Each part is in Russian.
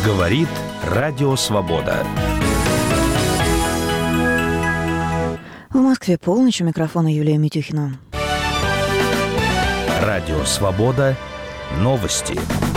Говорит Радио Свобода. В Москве полночь, у микрофона Юлия Митюхина. Радио Свобода. Новости.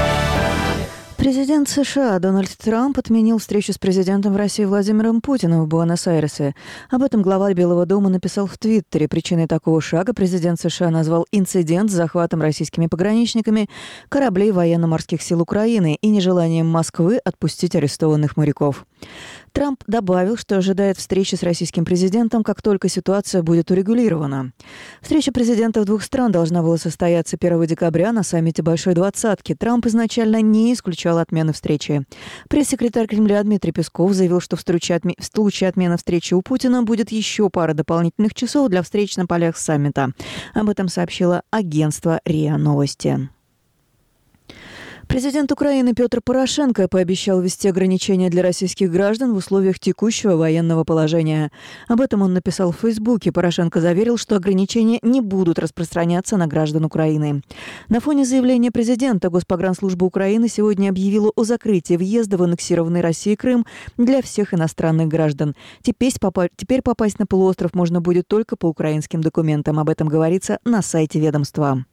Президент США Дональд Трамп отменил встречу с президентом России Владимиром Путиным в Буэнос-Айресе. Об этом глава Белого дома написал в Твиттере. Причиной такого шага президент США назвал инцидент с захватом российскими пограничниками кораблей военно-морских сил Украины и нежеланием Москвы отпустить арестованных моряков. Трамп добавил, что ожидает встречи с российским президентом, как только ситуация будет урегулирована. Встреча президентов двух стран должна была состояться 1 декабря на саммите Большой Двадцатки. Трамп изначально не исключал отмены встречи. Пресс-секретарь Кремля Дмитрий Песков заявил, что в случае отмены встречи у Путина будет еще пара дополнительных часов для встреч на полях саммита. Об этом сообщило агентство РИА Новости. Президент Украины Петр Порошенко пообещал ввести ограничения для российских граждан в условиях текущего военного положения. Об этом он написал в Фейсбуке. Порошенко заверил, что ограничения не будут распространяться на граждан Украины. На фоне заявления президента Госпогранслужба Украины сегодня объявила о закрытии въезда в аннексированный Россией Крым для всех иностранных граждан. Теперь попасть на полуостров можно будет только по украинским документам. Об этом говорится на сайте ведомства.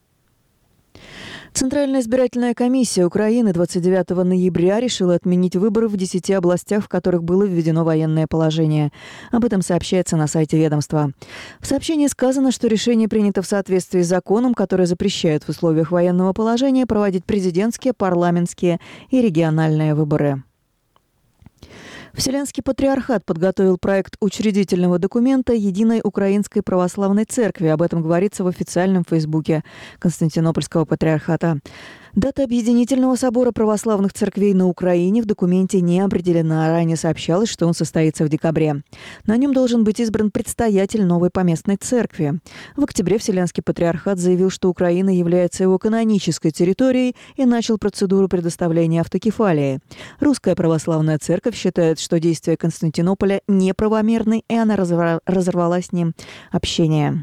Центральная избирательная комиссия Украины 29 ноября решила отменить выборы в 10 областях, в которых было введено военное положение. Об этом сообщается на сайте ведомства. В сообщении сказано, что решение принято в соответствии с законом, который запрещает в условиях военного положения проводить президентские, парламентские и региональные выборы. Вселенский патриархат подготовил проект учредительного документа Единой Украинской Православной Церкви. Об этом говорится в официальном фейсбуке Константинопольского патриархата. Дата объединительного собора православных церквей на Украине в документе не определена. Ранее сообщалось, что он состоится в декабре. На нем должен быть избран предстоятель новой поместной церкви. В октябре Вселенский патриархат заявил, что Украина является его канонической территорией и начал процедуру предоставления автокефалии. Русская православная церковь считает, что действия Константинополя неправомерны, и она разорвала с ним общение.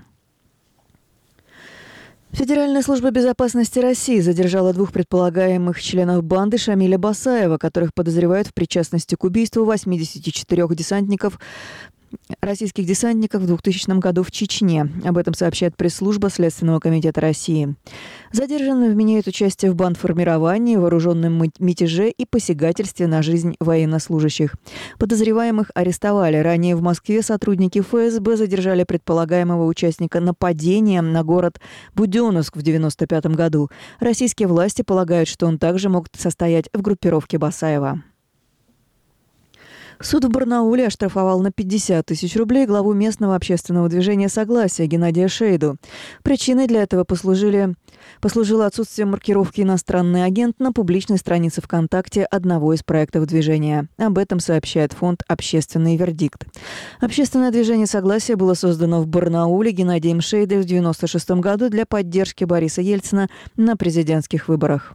Федеральная служба безопасности России задержала 2 предполагаемых членов банды Шамиля Басаева, которых подозревают в причастности к убийству 84 российских десантников в 2000 году в Чечне. Об этом сообщает пресс-служба Следственного комитета России. Задержанные вменяют участие в бандформировании, вооруженном мятеже и посягательстве на жизнь военнослужащих. Подозреваемых арестовали. Ранее в Москве сотрудники ФСБ задержали предполагаемого участника нападения на город Буденновск в 1995 году. Российские власти полагают, что он также мог состоять в группировке Басаева. Суд в Барнауле оштрафовал на 50 тысяч рублей главу местного общественного движения «Согласие» Геннадия Шейду. Причиной для этого послужило отсутствие маркировки «Иностранный агент» на публичной странице ВКонтакте одного из проектов движения. Об этом сообщает фонд «Общественный вердикт». Общественное движение «Согласие» было создано в Барнауле Геннадием Шейдой в 1996 году для поддержки Бориса Ельцина на президентских выборах.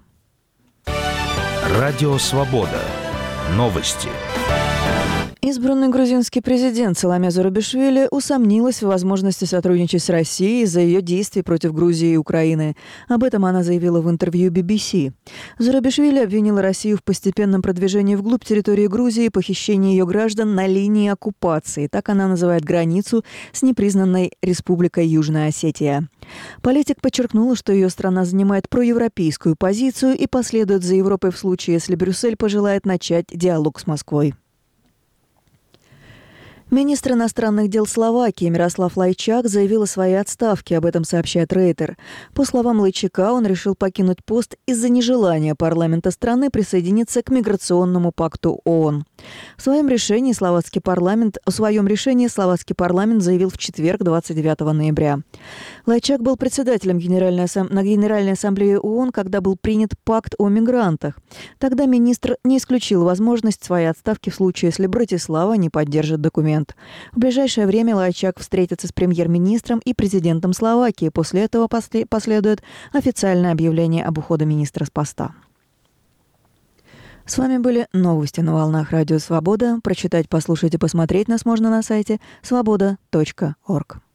Радио Свобода. Новости. Избранный грузинский президент Саломе Зурабишвили усомнилась в возможности сотрудничать с Россией из-за ее действий против Грузии и Украины. Об этом она заявила в интервью BBC. Зурабишвили обвинила Россию в постепенном продвижении вглубь территории Грузии и похищении ее граждан на линии оккупации. Так она называет границу с непризнанной республикой Южная Осетия. Политик подчеркнула, что ее страна занимает проевропейскую позицию и последует за Европой в случае, если Брюссель пожелает начать диалог с Москвой. Министр иностранных дел Словакии Мирослав Лайчак заявил о своей отставке. Об этом сообщает Рейтер. По словам Лайчака, он решил покинуть пост из-за нежелания парламента страны присоединиться к миграционному пакту ООН. О своем решении словацкий парламент заявил в четверг, 29 ноября. Лайчак был председателем на Генеральной ассамблее ООН, когда был принят пакт о мигрантах. Тогда министр не исключил возможность своей отставки в случае, если Братислава не поддержит документ. В ближайшее время Лайчак встретится с премьер-министром и президентом Словакии. После этого последует официальное объявление об уходе министра с поста. С вами были новости на волнах Радио Свобода. Прочитать, послушать и посмотреть нас можно на сайте svoboda.org.